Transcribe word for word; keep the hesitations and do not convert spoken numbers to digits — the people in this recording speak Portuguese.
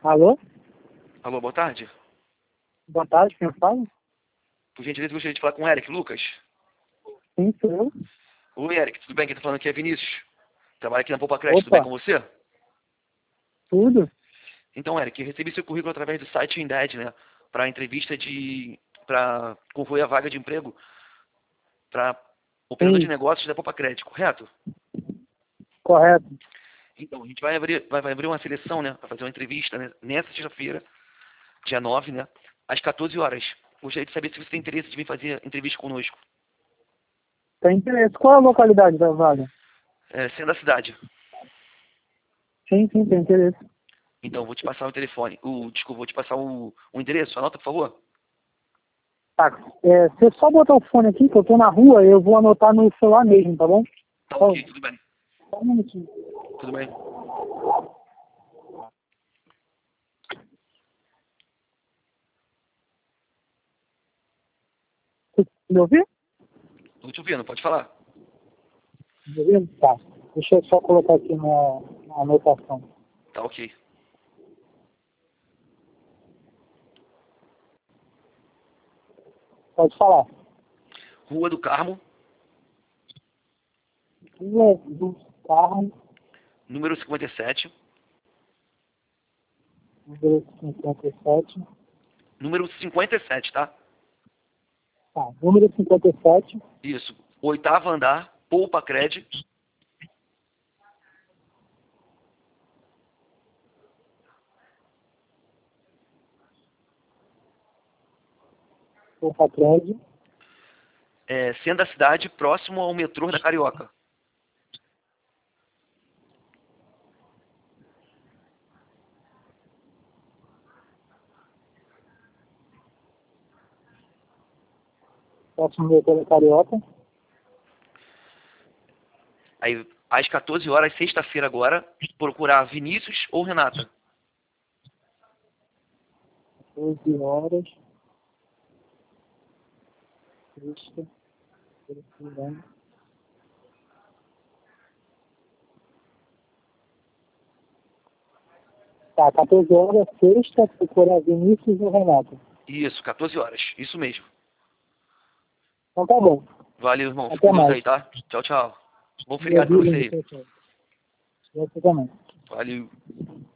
Alô? Alô, boa tarde. Boa tarde, quem fala? Por gentileza, gostaria de falar com o Eric Lucas. Sim, sou eu. Oi, Eric, tudo bem? Quem tá falando aqui é Vinícius. Trabalho aqui na Poupa Crédito, tudo bem Opa, com você? tudo? Então, Eric, eu recebi seu currículo através do site Indeed, né? Para entrevista de... para concorrer a vaga de emprego para operador de Sim, negócios da Poupa Crédito, correto? correto. Então, a gente vai abrir, vai, vai abrir uma seleção, né? Para fazer uma entrevista, né? Nessa sexta-feira, dia nove, né? Às quatorze horas. Gostaria de saber se você tem interesse de vir fazer entrevista conosco. Tem interesse. Qual é a localidade da vaga? É, sendo da cidade. Sim, sim, tem interesse. Então, vou te passar o telefone. O, desculpa, vou te passar o, o endereço. Anota, por favor. Tá, é, você só botar o fone aqui, que eu tô na rua, eu vou anotar no celular mesmo, tá bom? Tá Só, ok, tudo bem. só um minutinho. Tudo bem. Você me ouviu? Tô te ouvindo, pode falar. Me ouvindo? Tá. Deixa eu só colocar aqui na, na anotação. Tá ok. Pode falar. Rua do Carmo, Rua do Carmo, número cinquenta e sete. número cinquenta e sete. Número cinquenta e sete, tá? Tá, número cinquenta e sete. Isso. Oitavo andar, Poupa Cred. Poupa Crédito. É, sendo da cidade, próximo ao metrô da Carioca. Próximo metrô da Carioca. Aí, às quatorze horas, sexta-feira agora, procurar Vinícius ou Renata. doze horas. Sexta. Tá, quatorze horas, sexta, procurar Vinícius ou Renato. Isso, quatorze horas. Isso mesmo. Então tá bom. Valeu, irmão. Fica Até com Deus mais. aí, tá? Tchau, tchau. Bom Meu feriado pra Deus, você aí. tchau, tchau. Você também. Valeu.